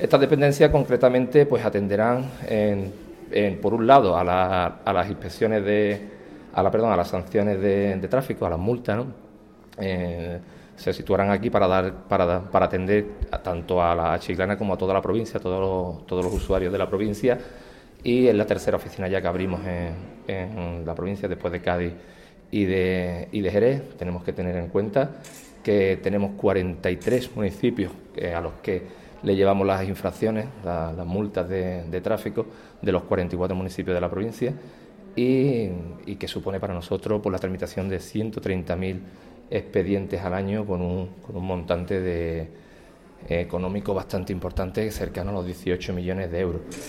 Estas dependencias concretamente pues atenderán por un lado a las inspecciones a las sanciones de tráfico, a las multas, ¿no? Se situarán aquí para atender tanto a la Chiclana como a toda la provincia, a todos los usuarios de la provincia, y es la tercera oficina ya que abrimos en la provincia después de Cádiz y de Jerez. Tenemos que tener en cuenta que tenemos 43 municipios a los que le llevamos las infracciones, las multas de tráfico de los 44 municipios de la provincia y que supone para nosotros la tramitación de 130.000 expedientes al año con un montante económico bastante importante, cercano a los 18 millones de euros.